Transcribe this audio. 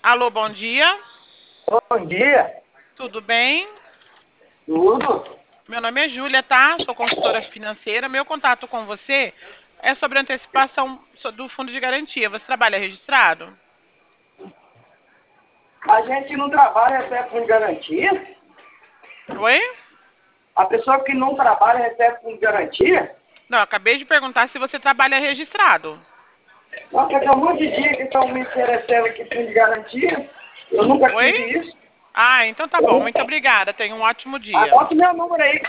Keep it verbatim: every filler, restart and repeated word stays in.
Alô, bom dia. Bom dia. Tudo bem? Tudo? Meu nome é Júlia, tá? Sou consultora financeira. Meu contato com você é sobre antecipação so- do fundo de garantia. Você trabalha registrado? A gente não trabalha recebe fundo de garantia? Oi? A pessoa que não trabalha recebe fundo de garantia? Não, acabei de perguntar se você trabalha registrado. Nossa, tem um monte de dia que estão me oferecendo aqui fundo de garantia. Eu nunca Oi? tive isso. Ah, então tá Eu bom. nunca... Muito obrigada. Tenha um ótimo dia. Anota meu número aí.